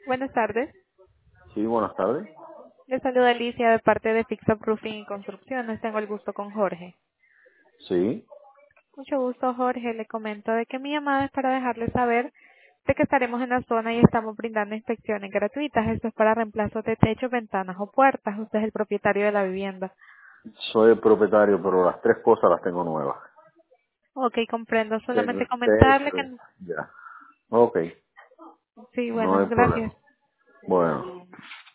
Buenas tardes. Sí, buenas tardes. Le saluda Alicia de parte de Fix Up Roofing y Construcciones. Tengo el gusto con Jorge. Sí. Mucho gusto, Jorge. Le comento de que mi llamada es para dejarle saber de que estaremos en la zona y estamos brindando inspecciones gratuitas. Esto es para reemplazo de techos, ventanas o puertas. Usted es el propietario de la vivienda. Soy el propietario, pero las tres cosas las tengo nuevas. Ok, comprendo. Solamente El comentarle techo, que... ya. Ok, Sí, no bueno, hay gracias. problema. Bueno.